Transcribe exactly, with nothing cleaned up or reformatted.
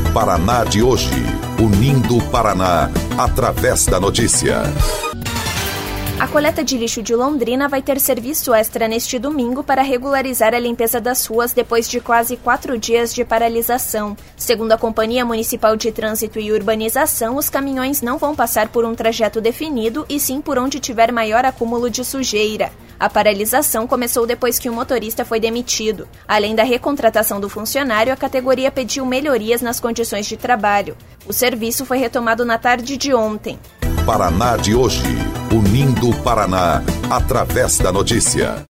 Paraná de hoje, unindo o Paraná através da notícia. A coleta de lixo de Londrina vai ter serviço extra neste domingo para regularizar a limpeza das ruas depois de quase quatro dias de paralisação. Segundo a Companhia Municipal de Trânsito e Urbanização, os caminhões não vão passar por um trajeto definido e sim por onde tiver maior acúmulo de sujeira. A paralisação começou depois que o motorista foi demitido. Além da recontratação do funcionário, a categoria pediu melhorias nas condições de trabalho. O serviço foi retomado na tarde de ontem. Paraná de hoje, unindo o Paraná através da notícia.